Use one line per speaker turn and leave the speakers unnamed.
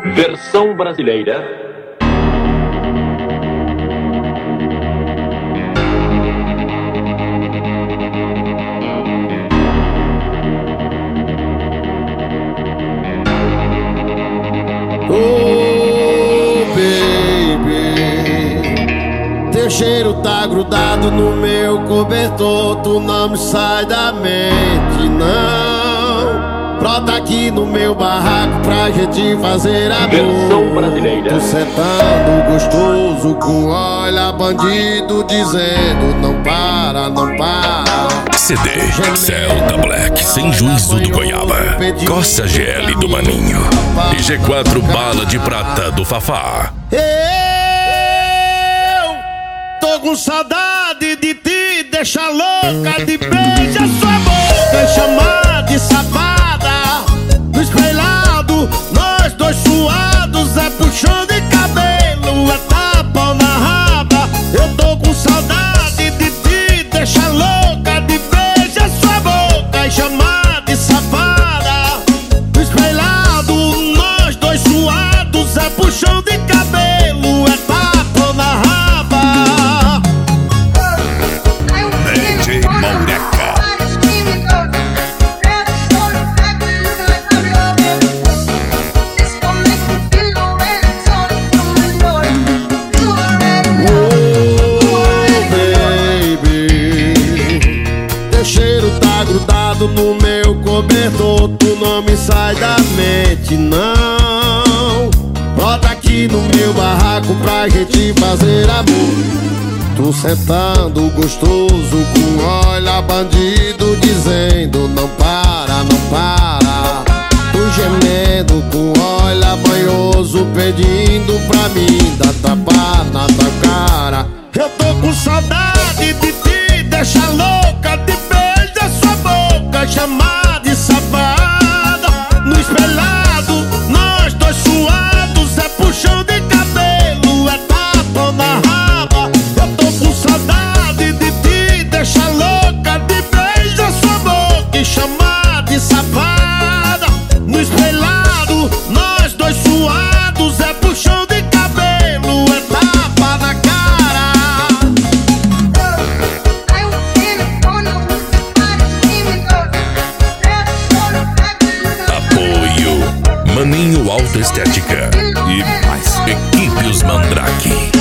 Versão brasileira.
Oh, baby, teu cheiro tá grudado no meu cobertor. Tu não me sai da mente, não. Brota aqui no meu barraco pra gente fazer amor.
Versão brasileira.
Tu sentando gostoso com olha bandido dizendo não para, não para.
CD Celta Black, sem juízo do Goiaba, Costa GL do Maninho e G4 Bala de Prata do Fafá.
Eu tô com saudade de ti, deixa louca de beija sua boca, chamar de safada. No espelhado, nós dois suados, é puxão de cabelo, é tapa na raba. Eu tô com saudade de ti, deixa louca de beija sua boca e chamar de safada. No espelhado, nós dois suados, é puxão de cabelo, é tapa na raba.
DJ Moneca.
No meu cobertor, tu não me sai da mente, não. Brota aqui no meu barraco pra gente fazer amor. Tu sentando gostoso com olha bandido dizendo não para, não para. Tu gemendo com olha banhoso pedindo pra mim dar tapa na tua cara. Eu tô com saudade de ti, deixa louca de beija sua boca, chamar de safada. No espelhado, nós dois suados, é puxão de cabelo, é tapa na raba. Eu tô com saudade de ti, deixa louca de beija sua boca e chamar de safada. No espelhado, nós dois suados, é puxão de cabelo, é tapa na cara.
Maninho Autoestética e mais Equipes Mandrake.